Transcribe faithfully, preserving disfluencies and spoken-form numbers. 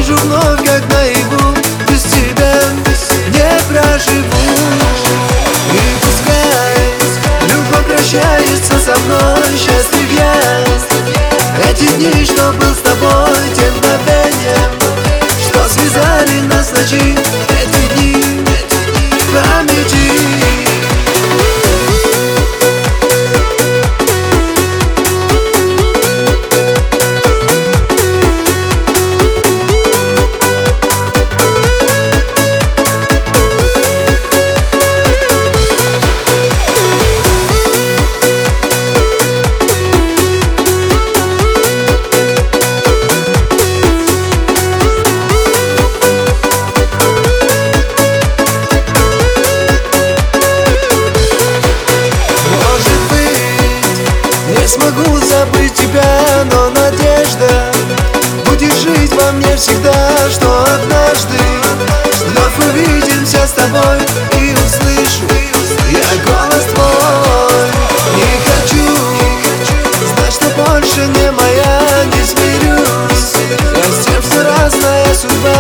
вижу вновь, как наяву, без тебя не проживу. И пускай любовь прощается со мной, счастлив я. Эти дни, что был с тобой, те мгновения, что связали нас ночи, эти дни в памяти. Не смогу забыть тебя, но надежда будет жить во мне всегда, что однажды вновь увидимся с тобой и услышу я голос твой. Не хочу знать, что больше не моя, не смирюсь я с тем, что разная судьба.